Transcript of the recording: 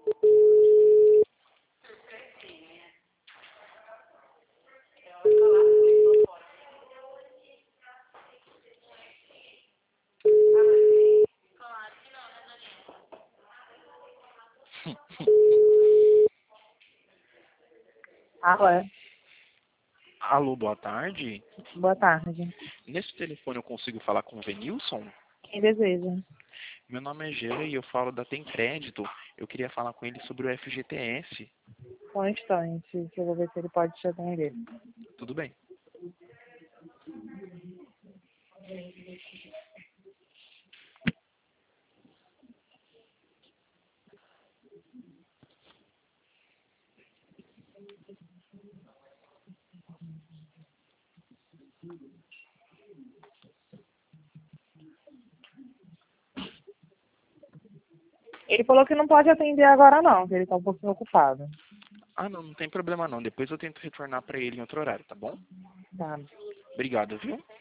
Alô, Alô, boa tarde. boa tarde. Nesse telefone eu consigo falar com o Venilson? Quem deseja? Meu nome é Gera e eu falo da Tem Crédito. Eu queria falar com ele sobre o FGTS. Só um instante, que eu vou ver se ele pode te atender. Tudo bem? Ele falou que não pode atender agora não, que ele tá um pouquinho ocupado. Ah, não tem problema não. Depois eu tento retornar para ele em outro horário, tá bom? Tá. Obrigado, viu?